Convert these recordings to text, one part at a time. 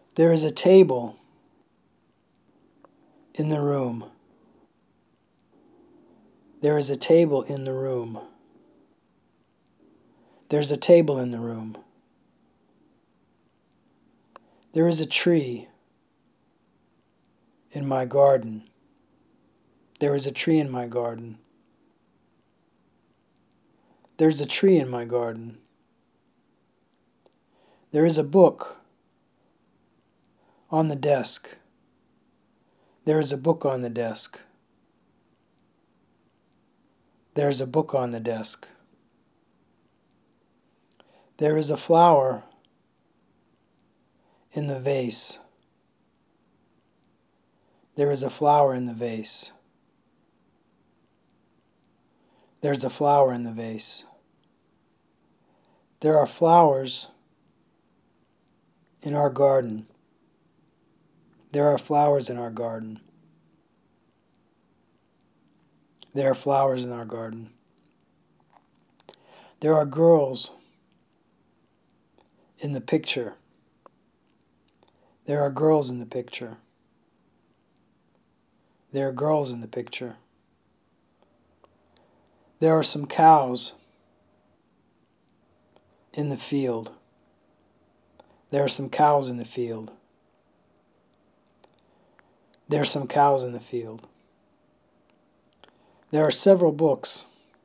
There is a table in the room. There is a table in the room. There's a table in the room. There is a tree in my garden. There is a tree in my garden. There's a tree in my garden. There is a book on the desk. There is a book on the desk. There's a book on the desk. There is a flower in the vase. There is a flower in the vase. There's a flower in the vase. There are flowers in our garden. There are flowers in our garden. There are flowers in our garden. There are girls in the picture. There are girls in the picture. There are girls in the picture. There are some cows in the field. There are some cows in the field. There are some cows in the field. There are several books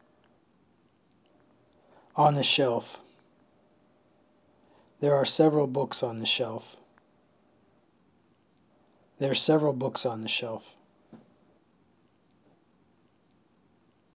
on the shelf. There are several books on the shelf. There are several books on the shelf.